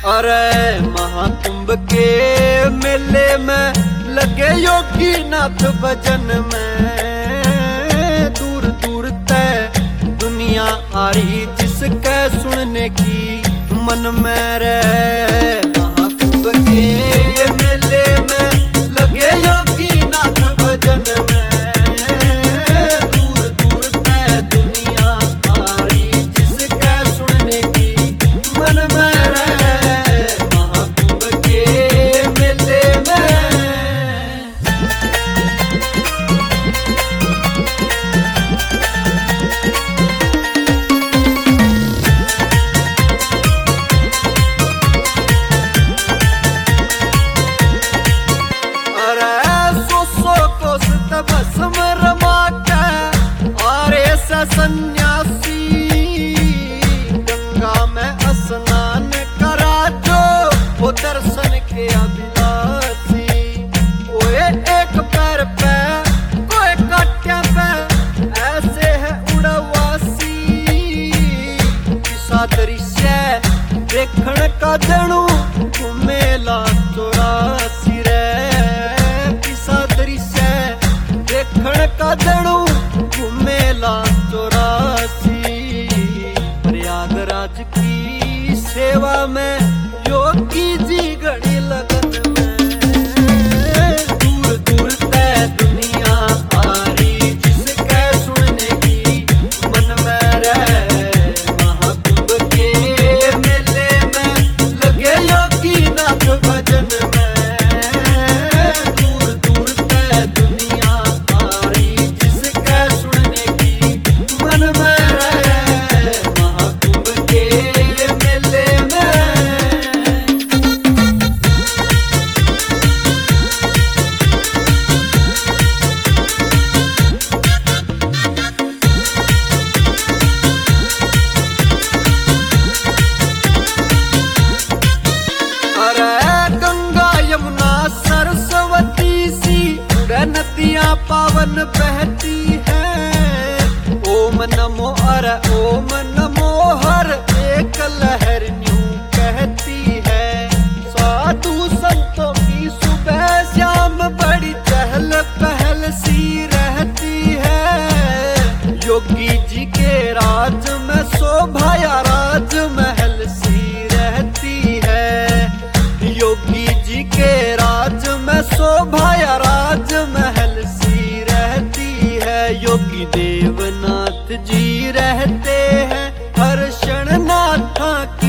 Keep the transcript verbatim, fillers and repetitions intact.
अरे महाकुंभ के मेले में लगे योगी नाथ भजन में, दूर दूर तक दुनिया आ रही जिसके सुनने की मन में रहे। महाकुंभ के मेले में लगे योगी नाथ भजन में, दूर दूर तक दुनिया आ रही जिसके सुनने की मन में रहे। सन्यासी गंगा में स्नान करा जो वो दर्शन के अभिलाषी, कोई एक पैर पे कोई काट्या पे ऐसे है उड़वासी। किसा दृश्य देखण का जणू घूमेला चौरासी रे, किसा दृश्य देखण का जणू घूमेला चौरासी। प्रयागराज की सेवा में योगी जी घड़ी लगन में, दूर दूर तक दुनिया आ रही जिसके सुनने की मन में रहे। महाकुंभ के मेले में लगे योगी नाथ भजन में, दूर दूर तक दुनिया आ रही जिसके सुनने की मन में रहे। महाकुंभ के मेले में अरे गंगा यमुना सरस्वती सी नदियां पावन बहती है। ओम नमो अरे ओम नमो हर एक लहर न्यू कहती है। साधु संतों की सुबह शाम बड़ी चहल पहल सी रहती है। योगी जी के राज में शोभाया राजमहल सी रहती है। योगी जी के राज में शोभाया राजमहल सी रहती है। योगी देवनाथ जी रहते हैं हर क्षण नाथा